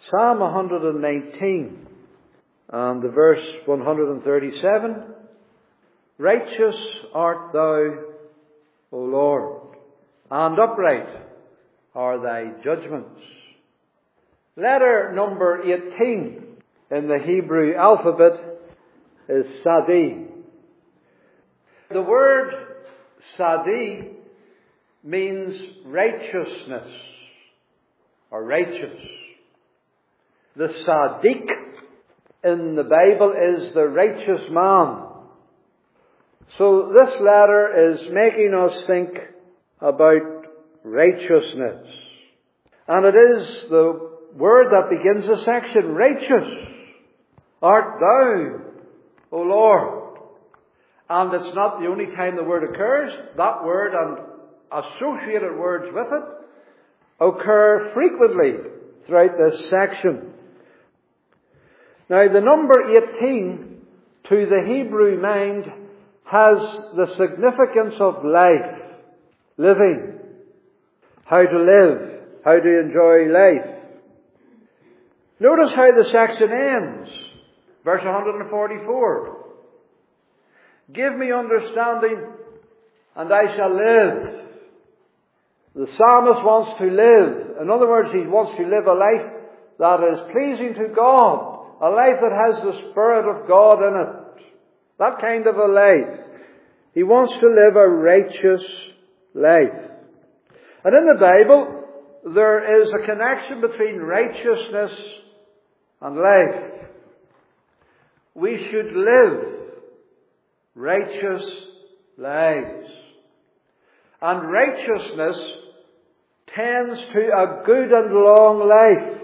Psalm 119 and the verse 137. Righteous art thou, O Lord, and upright are thy judgments. Letter number 18 in the Hebrew alphabet is Sadi. The word Sadi means righteousness or righteous. The Sadiq in the Bible is the righteous man. So this letter is making us think about righteousness. And it is the word that begins the section. Righteous art thou, O Lord. And it's not the only time the word occurs. That word and associated words with it occur frequently throughout this section. Now, the number 18 to the Hebrew mind has the significance of life, living, how to live, how to enjoy life. Notice how the section ends. Verse 144. Give me understanding, and I shall live. The psalmist wants to live. In other words, he wants to live a life that is pleasing to God. A life that has the Spirit of God in it. That kind of a life. He wants to live a righteous life. And in the Bible, there is a connection between righteousness and life. We should live righteous lives. And righteousness tends to a good and long life.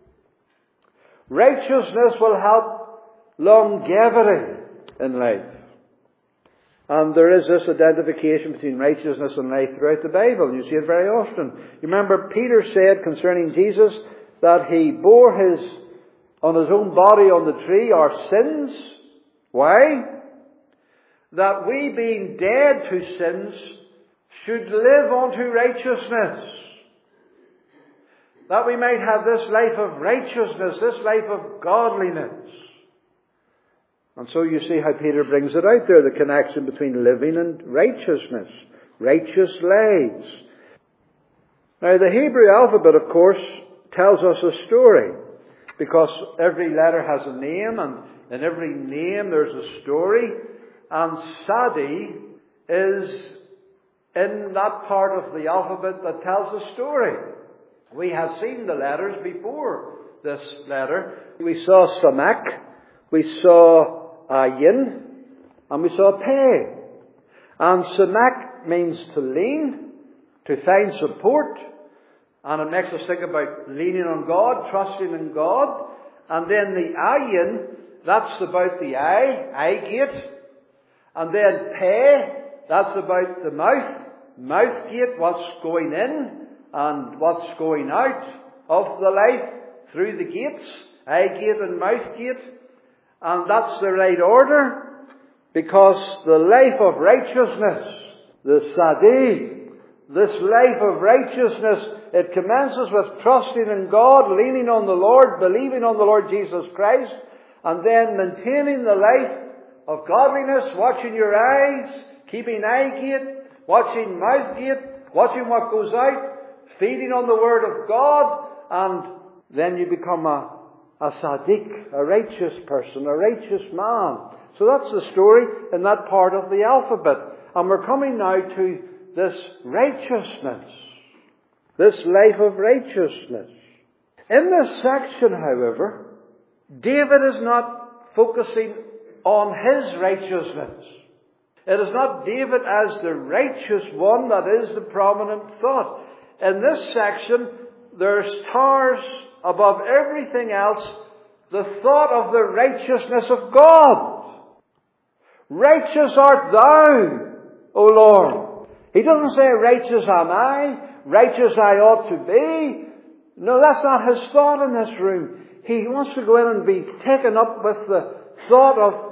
Righteousness will help longevity in life. And there is this identification between righteousness and life throughout the Bible. You see it very often. You remember Peter said concerning Jesus that he bore on his own body on the tree our sins. Why? That we, being dead to sins, should live unto righteousness. That we might have this life of righteousness, this life of godliness. And so you see how Peter brings it out there, the connection between living and righteousness. Righteous lives. Now the Hebrew alphabet, of course, tells us a story. Because every letter has a name, and in every name there's a story. And Sadi is in that part of the alphabet that tells a story. We have seen the letters before this letter. We saw Samak, we saw Ayin, and we saw Pei. And Samak means to lean, to find support, and it makes us think about leaning on God, trusting in God. And then the Ayin, that's about the eye gate. And then Pei, that's about the mouth gate, what's going in and what's going out of the life through the gates, eye gate and mouth gate. And that's the right order, because the life of righteousness, the Sadi, this life of righteousness, it commences with trusting in God, leaning on the Lord, believing on the Lord Jesus Christ, and then maintaining the life of godliness, watching your eyes, keeping eye gate, watching mouth gate, watching what goes out, feeding on the Word of God, and then you become a Sadiq, a righteous person, a righteous man. So that's the story in that part of the alphabet. And we're coming now to this righteousness, this life of righteousness. In this section, however, David is not focusing on his righteousness. It is not David as the righteous one that is the prominent thought. In this section, there towers above everything else the thought of the righteousness of God. Righteous art thou, O Lord. He doesn't say, righteous am I, righteous I ought to be. No, that's not his thought in this room. He wants to go in and be taken up with the thought of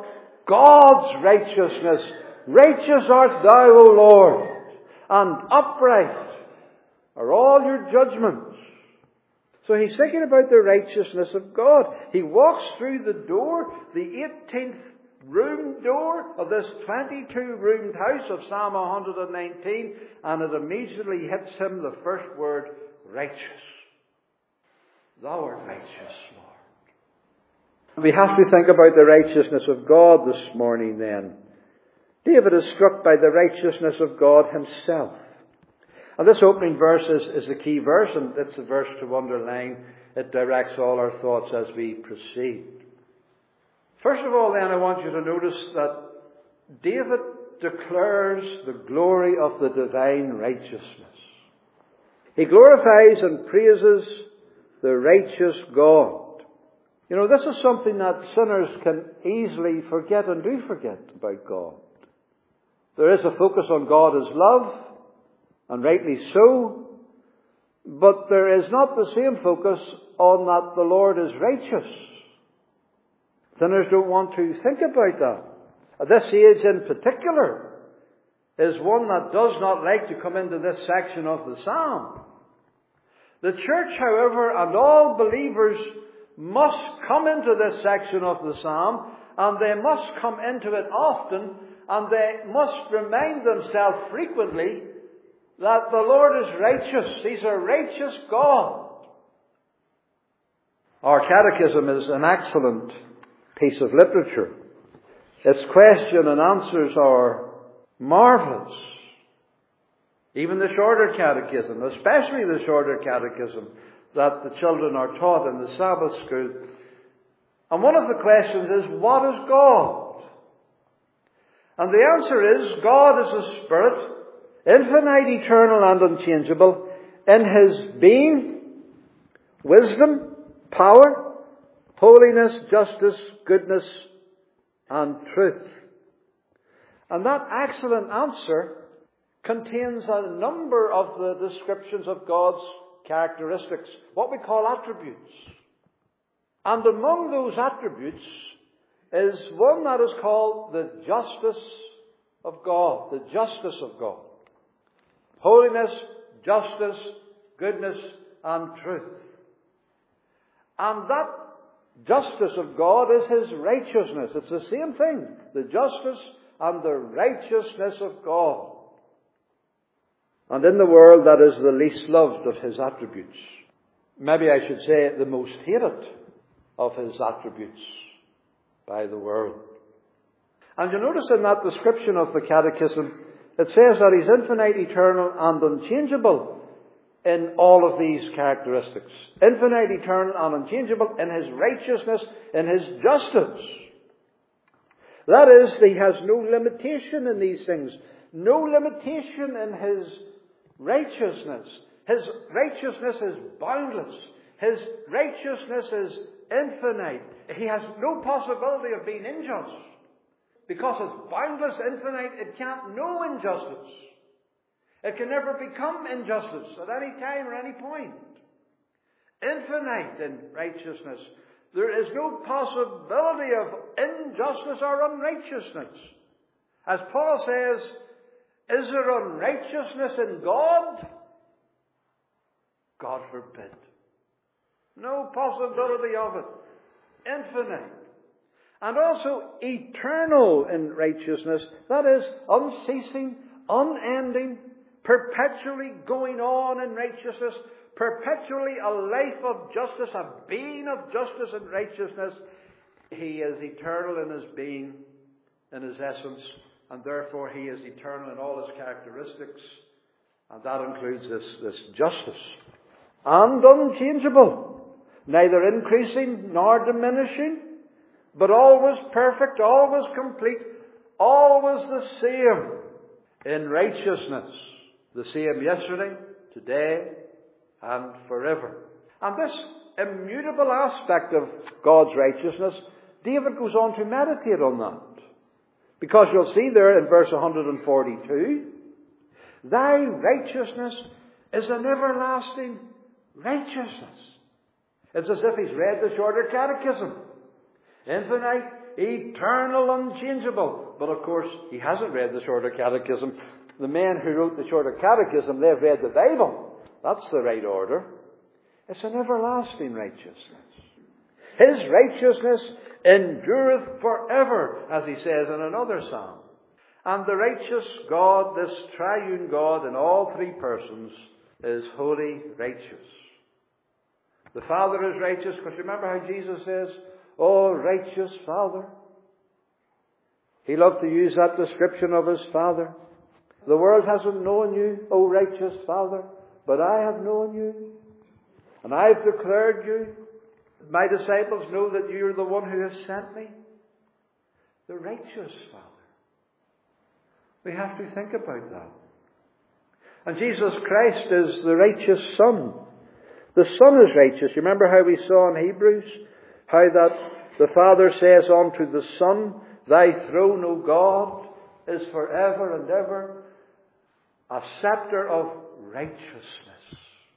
God's righteousness. Righteous art thou, O Lord, and upright are all your judgments. So he's thinking about the righteousness of God. He walks through the door, the 18th room door of this 22-roomed house of Psalm 119, and it immediately hits him the first word, righteous. Thou art righteous, Lord. We have to think about the righteousness of God this morning then. David is struck by the righteousness of God himself. And this opening verse is the key verse, and it's the verse to underline. It directs all our thoughts as we proceed. First of all, then, I want you to notice that David declares the glory of the divine righteousness. He glorifies and praises the righteous God. You know, this is something that sinners can easily forget and do forget about God. There is a focus on God as love, and rightly so, but there is not the same focus on that the Lord is righteous. Sinners don't want to think about that. This age in particular is one that does not like to come into this section of the psalm. The church, however, and all believers must come into this section of the psalm, and they must come into it often, and they must remind themselves frequently that the Lord is righteous. He's a righteous God. Our catechism is an excellent piece of literature. Its question and answers are marvellous. Even the shorter catechism, especially the shorter catechism that the children are taught in the Sabbath school. And one of the questions is, what is God? And the answer is, God is a spirit, infinite, eternal, and unchangeable, in His being, wisdom, power, holiness, justice, goodness, and truth. And that excellent answer contains a number of the descriptions of God's characteristics, what we call attributes. And among those attributes is one that is called the justice of God. The justice of God. Holiness, justice, goodness, and truth. And that justice of God is His righteousness. It's the same thing. The justice and the righteousness of God. And in the world, that is the least loved of His attributes. Maybe I should say the most hated of His attributes by the world. And you notice in that description of the Catechism, it says that He's infinite, eternal, and unchangeable in all of these characteristics. Infinite, eternal, and unchangeable in His righteousness, in His justice. That is, He has no limitation in these things. No limitation in His righteousness. His righteousness is boundless. His righteousness is infinite. He has no possibility of being unjust. Because it's boundless, infinite, it can't know injustice. It can never become injustice at any time or any point. Infinite in righteousness. There is no possibility of injustice or unrighteousness. As Paul says, is there unrighteousness in God? God forbid. No possibility of it. Infinite. And also eternal in righteousness. That is, unceasing, unending, perpetually going on in righteousness, perpetually a life of justice, a being of justice and righteousness. He is eternal in His being, in His essence, and therefore He is eternal in all His characteristics, and that includes this justice. And unchangeable, neither increasing nor diminishing, but always perfect, always complete, always the same in righteousness. The same yesterday, today, and forever. And this immutable aspect of God's righteousness, David goes on to meditate on that. Because you'll see there in verse 142, Thy righteousness is an everlasting righteousness. It's as if he's read the shorter catechism. Infinite, eternal, unchangeable. But of course, he hasn't read the shorter catechism. The men who wrote the shorter catechism, they've read the Bible. That's the right order. It's an everlasting righteousness. His righteousness endureth forever, as he says in another psalm. And the righteous God, this triune God in all three persons, is holy, righteous. The Father is righteous, because remember how Jesus says, "Oh, righteous Father." He loved to use that description of his Father. "The world hasn't known you, O righteous Father, but I have known you. And I've declared you. My disciples know that you're the one who has sent me." The righteous Father. We have to think about that. And Jesus Christ is the righteous Son. The Son is righteous. You remember how we saw in Hebrews, how that the Father says unto the Son, "Thy throne, O God, is forever and ever. A scepter of righteousness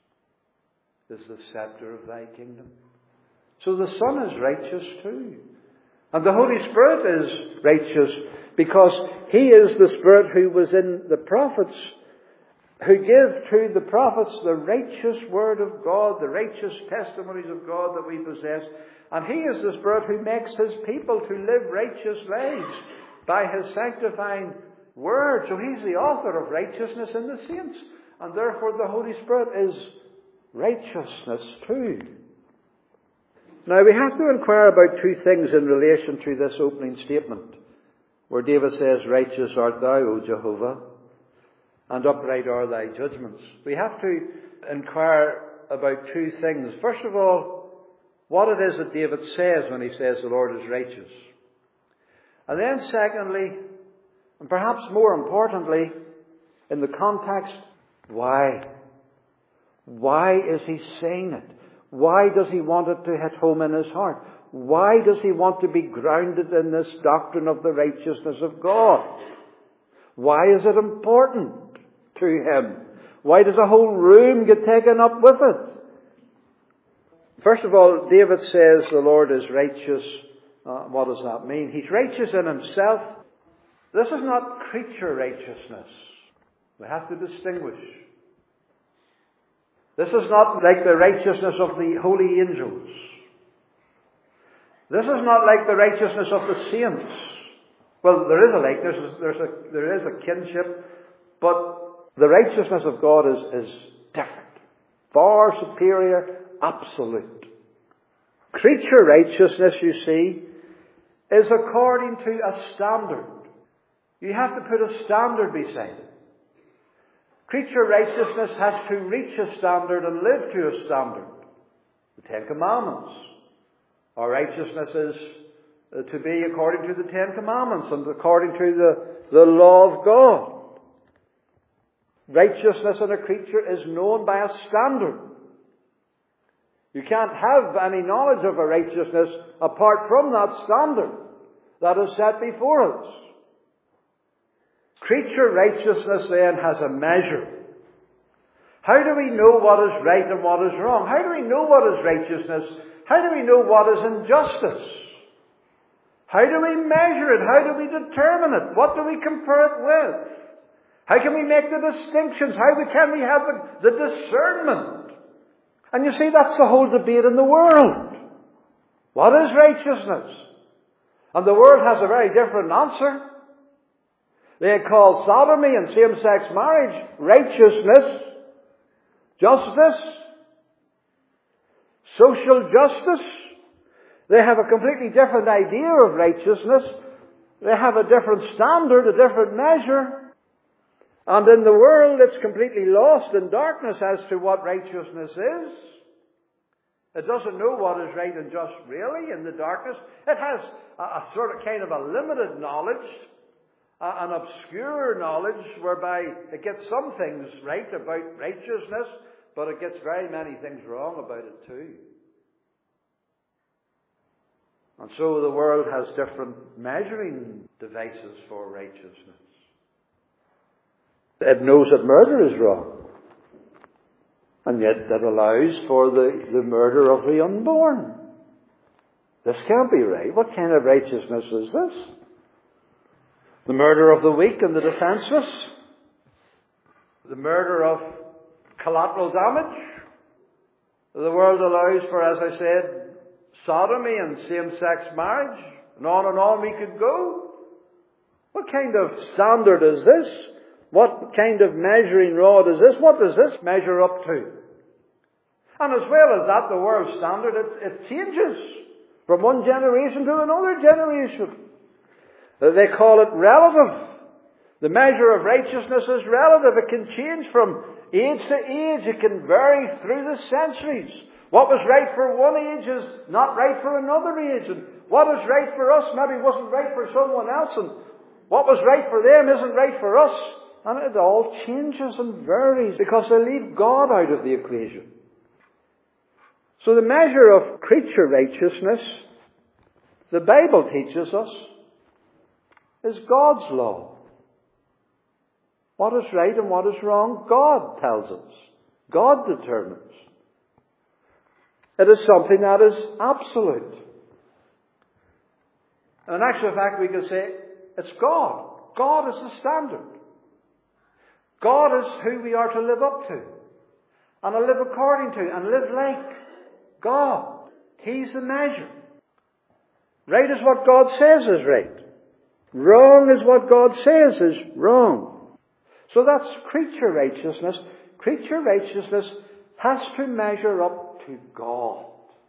is the scepter of thy kingdom." So the Son is righteous too. And the Holy Spirit is righteous because He is the Spirit who was in the prophets, who give to the prophets the righteous Word of God, the righteous testimonies of God that we possess. And He is the Spirit who makes His people to live righteous lives by His sanctifying Word. So He's the author of righteousness in the saints. And therefore the Holy Spirit is righteousness too. Now we have to inquire about two things in relation to this opening statement, where David says, "Righteous art thou, O Jehovah, and upright are thy judgments." We have to inquire about two things. First of all, what it is that David says when he says the Lord is righteous. And then secondly, and perhaps more importantly, in the context, why? Why is he saying it? Why does he want it to hit home in his heart? Why does he want to be grounded in this doctrine of the righteousness of God? Why is it important to him? Why does a whole room get taken up with it? First of all, David says the Lord is righteous. What does that mean? He's righteous in himself. This is not creature righteousness. We have to distinguish. This is not like the righteousness of the holy angels. This is not like the righteousness of the saints. Well, there is a likeness, there is a kinship, but the righteousness of God is different. Far superior, absolute. Creature righteousness, you see, is according to a standard. You have to put a standard beside it. Creature righteousness has to reach a standard and live to a standard. The Ten Commandments. Our righteousness is to be according to the Ten Commandments and according to the law of God. Righteousness in a creature is known by a standard. You can't have any knowledge of a righteousness apart from that standard that is set before us. Creature righteousness then has a measure. How do we know what is right and what is wrong? How do we know what is righteousness? How do we know what is injustice? How do we measure it? How do we determine it? What do we compare it with? How can we make the distinctions? How can we have the discernment? And you see, that's the whole debate in the world. What is righteousness? And the world has a very different answer. They call sodomy and same-sex marriage righteousness, justice, social justice. They have a completely different idea of righteousness. They have a different standard, a different measure. And in the world, it's completely lost in darkness as to what righteousness is. It doesn't know what is right and just really in the darkness. It has a sort of kind of a limited knowledge, an obscure knowledge whereby it gets some things right about righteousness, but it gets very many things wrong about it too. And so the world has different measuring devices for righteousness. It knows that murder is wrong, and yet that allows for the murder of the unborn. This can't be right. What kind of righteousness is this? The murder of the weak and the defenseless? The murder of collateral damage? The world allows for, as I said, sodomy and same-sex marriage, and on we could go. What kind of standard is this? What kind of measuring rod is this? What does this measure up to? And as well as that, the world standard, it changes from one generation to another generation. They call it relative. The measure of righteousness is relative. It can change from age to age. It can vary through the centuries. What was right for one age is not right for another age. And what is right for us maybe wasn't right for someone else. And what was right for them isn't right for us. And it all changes and varies because they leave God out of the equation. So the measure of creature righteousness, the Bible teaches us, is God's law. What is right and what is wrong, God tells us. God determines. It is something that is absolute. And in actual fact, we could say it's God. God is the standard. God is who we are to live up to, and to live according to, and live like God. He's the measure. Right is what God says is right. Wrong is what God says is wrong. So that's creature righteousness. Creature righteousness has to measure up to God.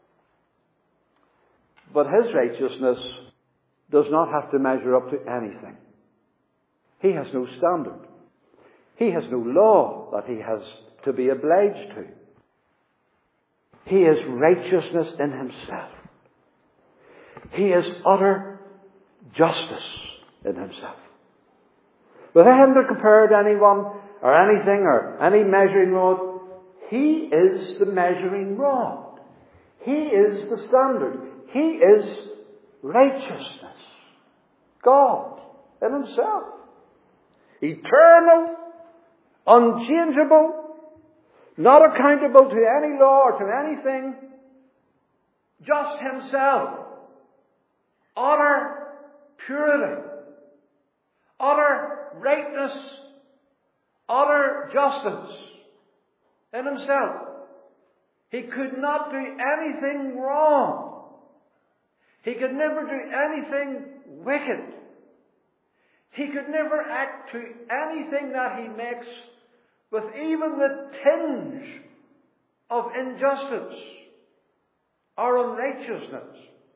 But His righteousness does not have to measure up to anything. He has no standard. He has no law that He has to be obliged to. He is righteousness in Himself. He is utter justice in Himself. Without having to compare to anyone or anything or any measuring rod, He is the measuring rod. He is the standard. He is righteousness. God in Himself. Eternal, unchangeable, not accountable to any law or to anything, just Himself. Utter purity, utter rightness, utter justice in Himself. He could not do anything wrong. He could never do anything wicked. He could never act to anything that He makes with even the tinge of injustice or unrighteousness.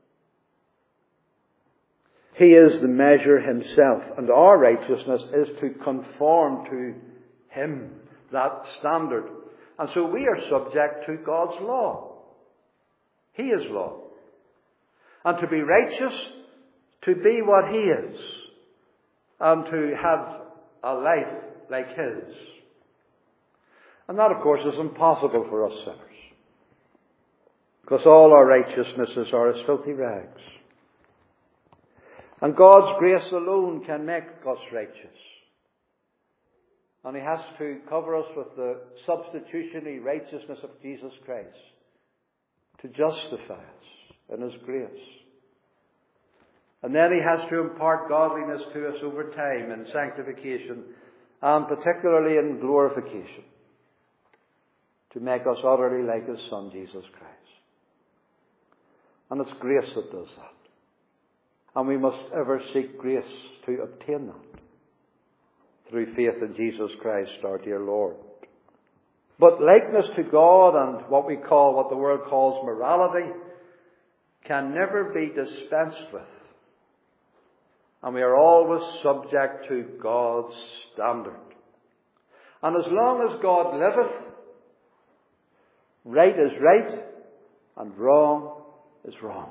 He is the measure Himself, and our righteousness is to conform to Him, that standard. And so we are subject to God's law. He is law. And to be righteous, to be what He is, and to have a life like His. And that, of course, is impossible for us sinners, because all our righteousnesses are as filthy rags. And God's grace alone can make us righteous. And He has to cover us with the substitutionary righteousness of Jesus Christ to justify us in His grace. And then He has to impart godliness to us over time in sanctification, and particularly in glorification, to make us utterly like His Son, Jesus Christ. And it's grace that does that. And we must ever seek grace to obtain that through faith in Jesus Christ, our dear Lord. But likeness to God and what the world calls morality can never be dispensed with. And we are always subject to God's standard. And as long as God liveth, right is right and wrong is wrong.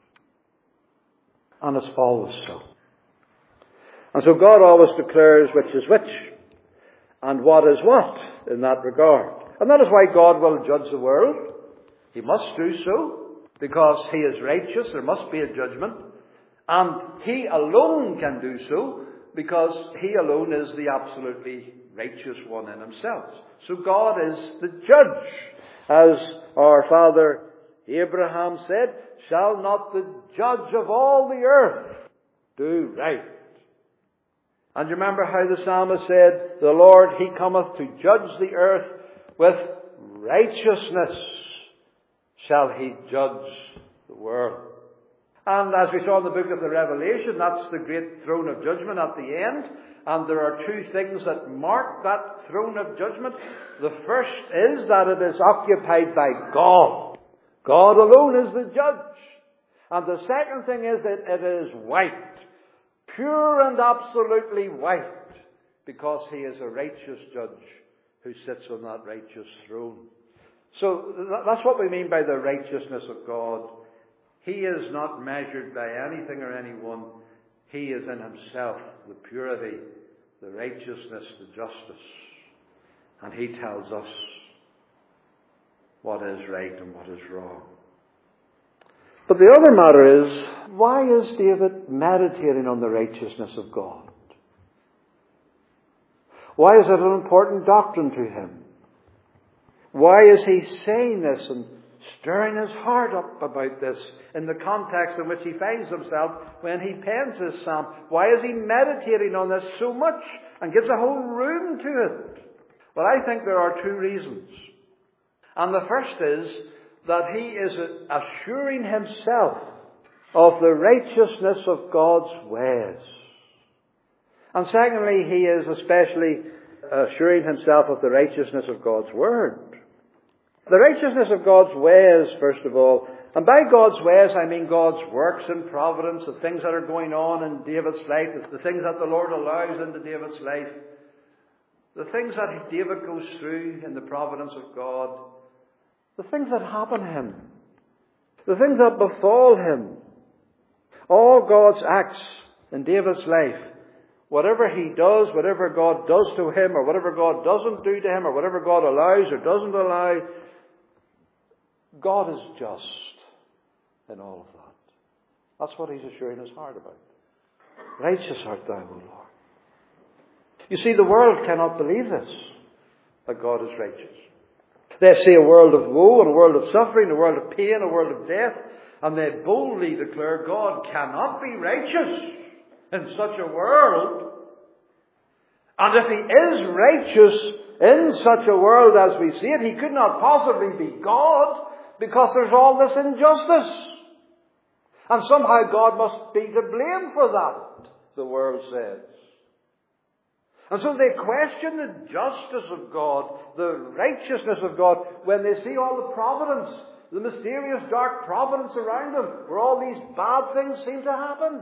And it's always so. And so God always declares which is which and what is what in that regard. And that is why God will judge the world. He must do so because He is righteous. There must be a judgment. And He alone can do so because He alone is the absolutely righteous one in Himself. So God is the judge. As our father Abraham said, shall not the judge of all the earth do right? And you remember how the psalmist said, the Lord, He cometh to judge the earth with righteousness shall he judge the world. And as we saw in the book of the Revelation, that's the great throne of judgment at the end. And there are two things that mark that throne of judgment. The first is that it is occupied by God. God alone is the judge. And the second thing is that it is white. Pure and absolutely white. Because he is a righteous judge who sits on that righteous throne. So that's what we mean by the righteousness of God. He is not measured by anything or anyone. He is in himself the purity, the righteousness, the justice. And he tells us what is right and what is wrong. But the other matter is, why is David meditating on the righteousness of God? Why is it an important doctrine to him? Why is he saying this and stirring his heart up about this in the context in which he finds himself when he pens this psalm? Why is he meditating on this so much and gives a whole room to it? Well, I think there are two reasons. And the first is that he is assuring himself of the righteousness of God's ways. And secondly, he is especially assuring himself of the righteousness of God's Word. The righteousness of God's ways, first of all. And by God's ways, I mean God's works and providence, the things that are going on in David's life, the things that the Lord allows into David's life, the things that David goes through in the providence of God, the things that happen to him, the things that befall him, all God's acts in David's life, whatever he does, whatever God does to him, or whatever God doesn't do to him, or whatever God allows or doesn't allow, God is just in all of that. That's what he's assuring his heart about. Righteous art thou, O Lord. You see, the world cannot believe this, that God is righteous. They see a world of woe, and a world of suffering, a world of pain, a world of death, and they boldly declare God cannot be righteous in such a world. And if he is righteous in such a world as we see it, he could not possibly be God, because there's all this injustice. And somehow God must be to blame for that, the world says. And so they question the justice of God, the righteousness of God, when they see all the providence, the mysterious dark providence around them, where all these bad things seem to happen.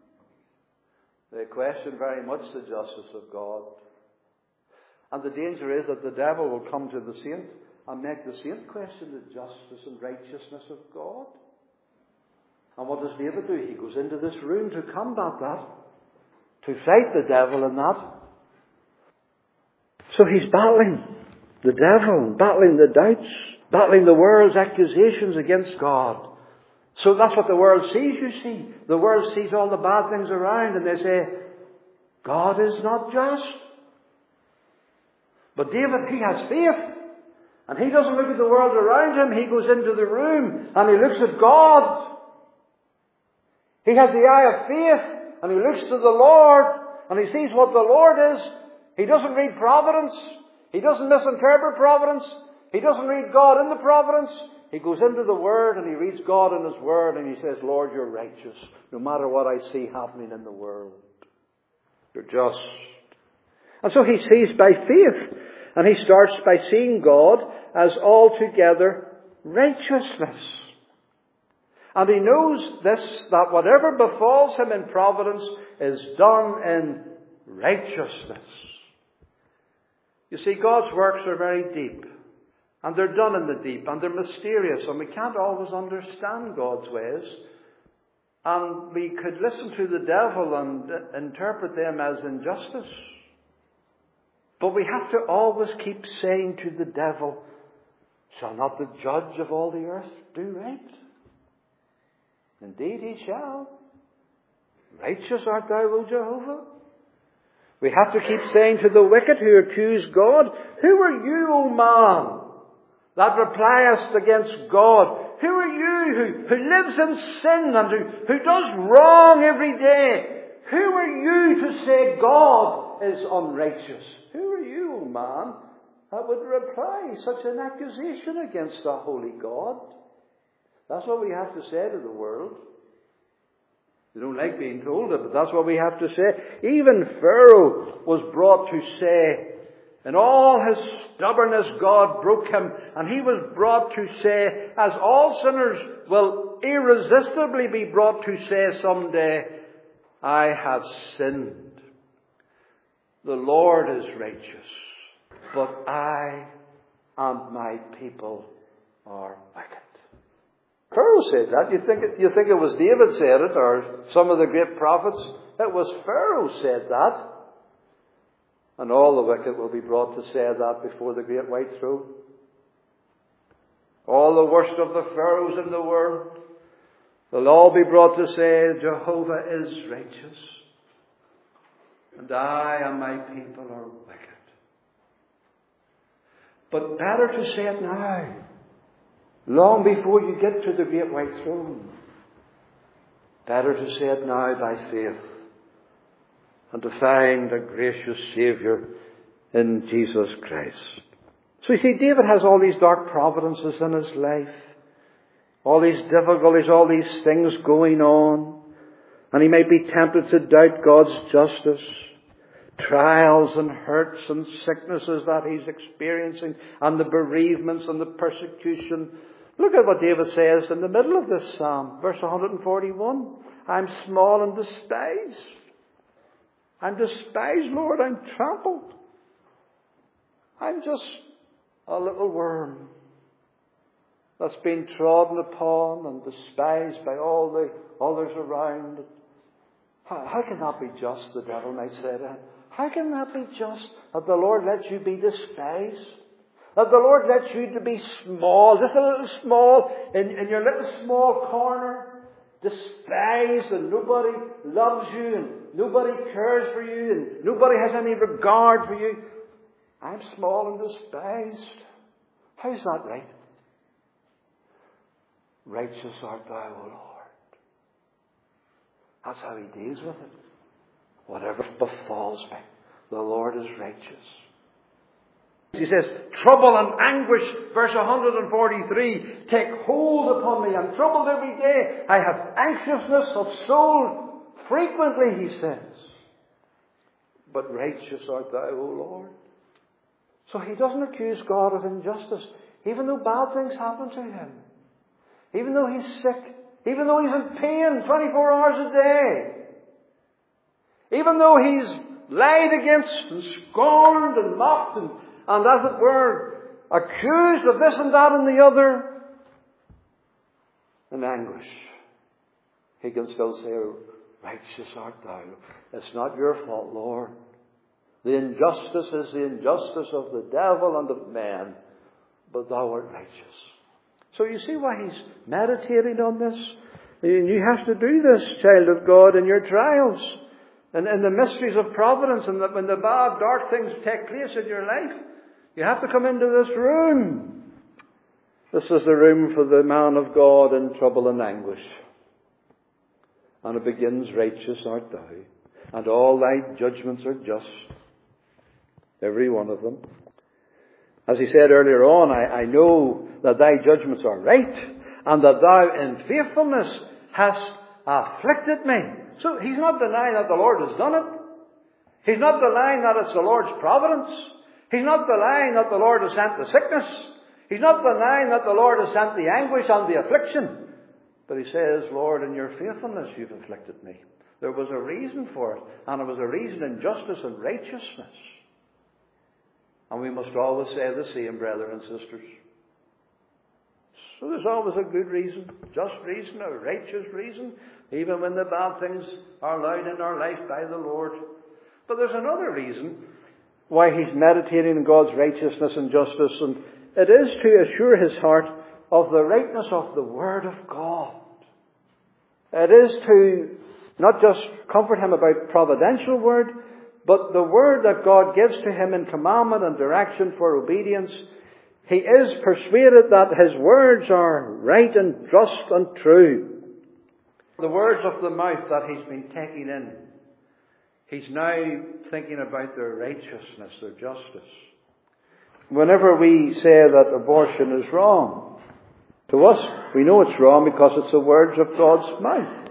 They question very much the justice of God. And the danger is that the devil will come to the saint and make the saint question the justice and righteousness of God. And what does David do? He goes into this room to combat that, to fight the devil in that. So he's battling the devil, battling the doubts, battling the world's accusations against God. So that's what the world sees, you see. The world sees all the bad things around and they say, God is not just. But David, he has faith. And he doesn't look at the world around him. He goes into the room and he looks at God. He has the eye of faith and he looks to the Lord and he sees what the Lord is. He doesn't read providence. He doesn't misinterpret providence. He doesn't read God in the providence. He goes into the Word and he reads God in His Word and he says, Lord, you're righteous no matter what I see happening in the world. You're just. And so he sees by faith, and he starts by seeing God as altogether righteousness. And he knows this, that whatever befalls him in providence is done in righteousness. You see, God's works are very deep. And they're done in the deep. And they're mysterious. And we can't always understand God's ways. And we could listen to the devil and interpret them as injustice. But we have to always keep saying to the devil, shall not the judge of all the earth do right? Indeed he shall. Righteous art thou, O Jehovah. We have to keep saying to the wicked who accuse God, who are you, O man, that repliest against God? Who are you who lives in sin and who does wrong every day? Who are you to say God is unrighteous? Who are you, O man, that would reply such an accusation against a holy God? That's what we have to say to the world. They don't like being told it, but that's what we have to say. Even Pharaoh was brought to say, in all his stubbornness, God broke him, and he was brought to say, as all sinners will irresistibly be brought to say someday, I have sinned. The Lord is righteous, but I and my people are wicked. Pharaoh said that. You think it was David said it, or some of the great prophets? It was Pharaoh said that. And all the wicked will be brought to say that before the great white throne. All the worst of the pharaohs in the world will all be brought to say, Jehovah is righteous, and I and my people are wicked. But better to say it now, long before you get to the great white throne. Better to say it now by faith, and to find a gracious Saviour in Jesus Christ. So you see, David has all these dark providences in his life. All these difficulties, all these things going on. And he might be tempted to doubt God's justice. Trials and hurts and sicknesses that he's experiencing, and the bereavements and the persecution. Look at what David says in the middle of this psalm, verse 141. I'm small and despised. I'm despised, Lord. I'm trampled. I'm just a little worm that's been trodden upon and despised by all the others around. How can that be just, the devil might say to him? How can that be just that the Lord lets you be despised? That the Lord lets you to be small, just a little small, in your little small corner, despised, and nobody loves you, and nobody cares for you, and nobody has any regard for you. I'm small and despised. How's that right? Righteous art thou, O Lord. That's how he deals with it. Whatever befalls me, the Lord is righteous. He says, trouble and anguish, verse 143, take hold upon me. I'm troubled every day. I have anxiousness of soul frequently, he says. But righteous art thou, O Lord. So he doesn't accuse God of injustice, even though bad things happen to him. Even though he's sick. Even though he's in pain 24 hours a day. Even though he's lied against and scorned and mocked and as it were, accused of this and that and the other, in anguish, he can still say, righteous art thou. It's not your fault, Lord. The injustice is the injustice of the devil and of men, but thou art righteous. So you see why he's meditating on this? You have to do this, child of God, in your trials, and in the mysteries of providence, and when the bad, dark things take place in your life. You have to come into this room. This is the room for the man of God in trouble and anguish. And it begins, righteous art thou, and all thy judgments are just. Every one of them. As he said earlier on, I know that thy judgments are right, and that thou in faithfulness hast afflicted me. So he's not denying that the Lord has done it. He's not denying that it's the Lord's providence. He's not denying that the Lord has sent the sickness. He's not denying that the Lord has sent the anguish and the affliction. But he says, Lord, in your faithfulness you've afflicted me. There was a reason for it, and it was a reason in justice and righteousness. And we must always say the same, brethren and sisters. So there's always a good reason, just reason, a righteous reason, even when the bad things are allowed in our life by the Lord. But there's another reason why he's meditating on God's righteousness and justice, and it is to assure his heart of the rightness of the Word of God. It is to not just comfort him about providential Word, but the Word that God gives to him in commandment and direction for obedience. He is persuaded that his words are right and just and true. The words of the mouth that he's been taking in, he's now thinking about their righteousness, their justice. Whenever we say that abortion is wrong, To us, we know it's wrong because it's the words of God's mouth.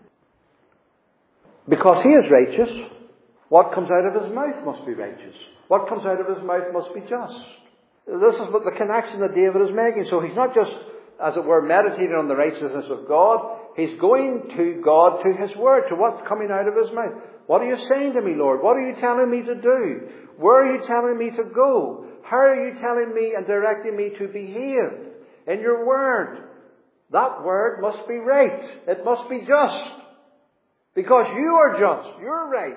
Because He is righteous, what comes out of His mouth must be righteous. What comes out of His mouth must be just. This is what the connection that David is making. So he's not just, as it were, meditating on the righteousness of God. He's going to God, to His Word, to what's coming out of His mouth. What are you saying to me, Lord? What are you telling me to do? Where are you telling me to go? How are you telling me and directing me to behave in your Word? That Word must be right. It must be just. Because you are just. You're right.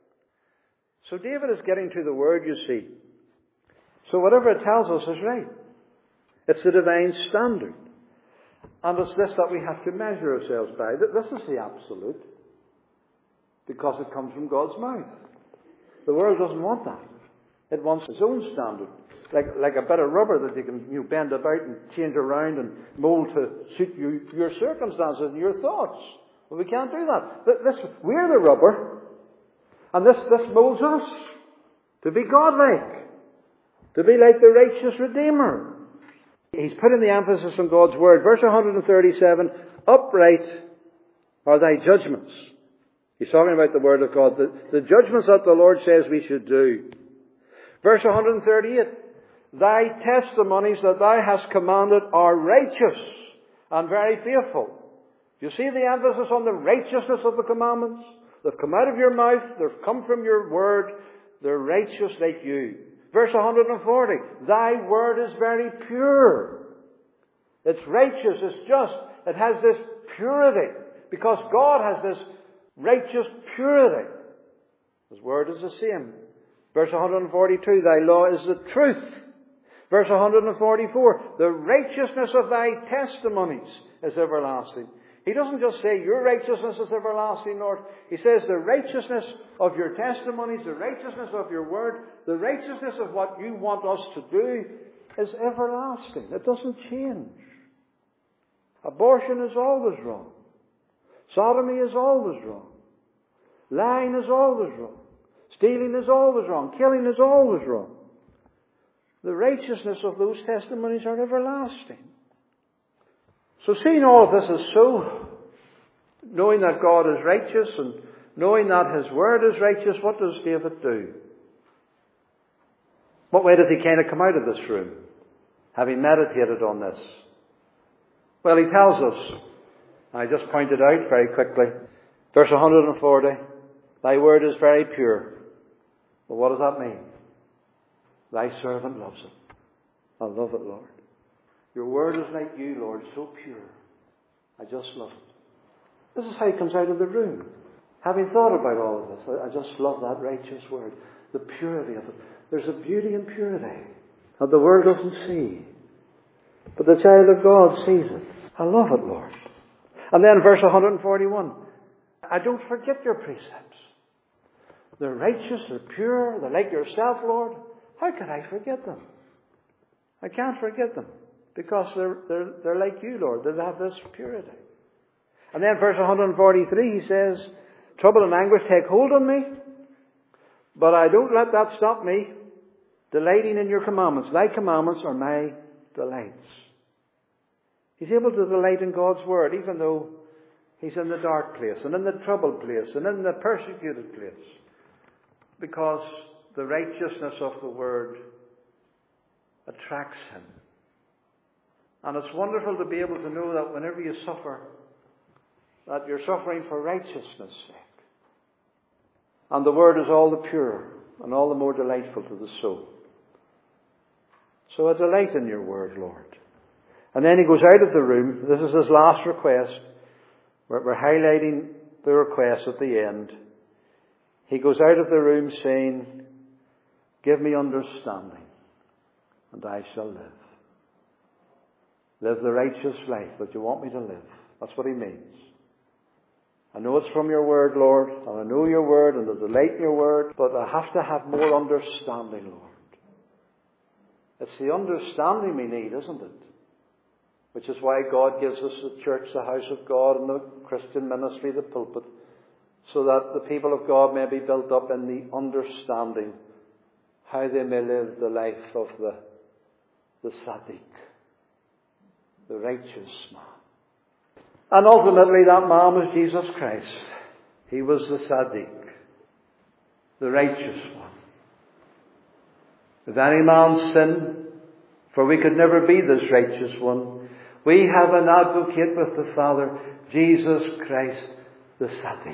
So David is getting to the Word, you see. So whatever it tells us is right. It's the divine standard. And it's this that we have to measure ourselves by. This is the absolute. Because it comes from God's mouth. The world doesn't want that. It wants its own standard. Like a bit of rubber that you can bend about and change around and mould to suit your circumstances and your thoughts. Well, we can't do that. We're the rubber. And this moulds us to be godlike. To be like the righteous Redeemer. He's putting the emphasis on God's Word. Verse 137, upright are thy judgments. He's talking about the Word of God. The judgments that the Lord says we should do. Verse 138, thy testimonies that thou hast commanded are righteous and very faithful. You see the emphasis on the righteousness of the commandments? They've come out of your mouth. They've come from your Word. They're righteous like you. Verse 140, thy Word is very pure. It's righteous. It's just. It has this purity. Because God has this righteous purity. His Word is the same. Verse 142, thy law is the truth. Verse 144, the righteousness of thy testimonies is everlasting. He doesn't just say your righteousness is everlasting, Lord. He says the righteousness of your testimonies, the righteousness of your Word, the righteousness of what you want us to do is everlasting. It doesn't change. Abortion is always wrong. Sodomy is always wrong. Lying is always wrong. Stealing is always wrong. Killing is always wrong. The righteousness of those testimonies are everlasting. So seeing all of this is so, knowing that God is righteous and knowing that His Word is righteous, what does David do? What way does he kind of come out of this room, having meditated on this? Well, he tells us, I just pointed out very quickly, verse 140, thy Word is very pure. Well, what does that mean? Thy servant loves it. I love it, Lord. Your Word is like you, Lord, so pure. I just love it. This is how he comes out of the room. Having thought about all of this, I just love that righteous Word. The purity of it. There's a beauty in purity that the world doesn't see. But the child of God sees it. I love it, Lord. And then verse 141. I don't forget your precepts. They're righteous, they're pure, they're like yourself, Lord. How could I forget them? I can't forget them. Because they're like you, Lord. They have this purity. And then verse 143, he says, trouble and anguish take hold on me, but I don't let that stop me delighting in your commandments. Thy commandments are my delights. He's able to delight in God's Word, even though he's in the dark place, and in the troubled place, and in the persecuted place. Because the righteousness of the Word attracts him. And it's wonderful to be able to know that whenever you suffer, that you're suffering for righteousness' sake. And the Word is all the purer and all the more delightful to the soul. So I delight in your Word, Lord. And then he goes out of the room. This is his last request. We're highlighting the request at the end. He goes out of the room saying, give me understanding, and I shall live. Live the righteous life that you want me to live. That's what he means. I know it's from your Word, Lord, and I know your Word, and I delight in your Word, but I have to have more understanding, Lord. It's the understanding we need, isn't it? Which is why God gives us the church, the house of God, and the Christian ministry, the pulpit, so that the people of God may be built up in the understanding how they may live the life of the Tzaddik, the righteous man. And ultimately that man was Jesus Christ. He was the Tzaddik, the righteous one. If any man sin, for we could never be this righteous one, we have an advocate with the Father, Jesus Christ, the Tzaddik,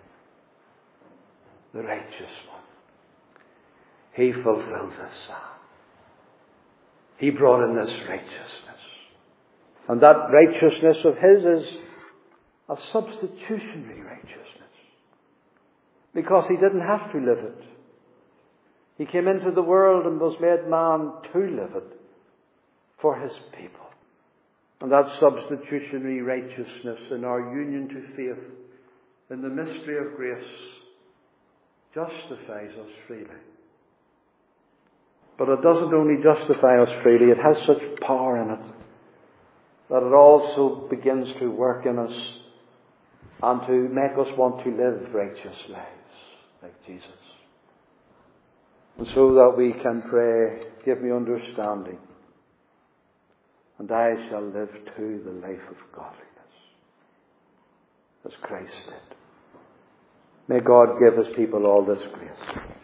the righteous one. He fulfilled this psalm. He brought in this righteousness. And that righteousness of His is a substitutionary righteousness. Because He didn't have to live it. He came into the world and was made man to live it for His people. And that substitutionary righteousness in our union to faith in the mystery of grace justifies us freely. But it doesn't only justify us freely, it has such power in it that it also begins to work in us and to make us want to live righteous lives like Jesus. And so that we can pray, give me understanding, and I shall live to the life of godliness, as Christ did. May God give His people all this grace.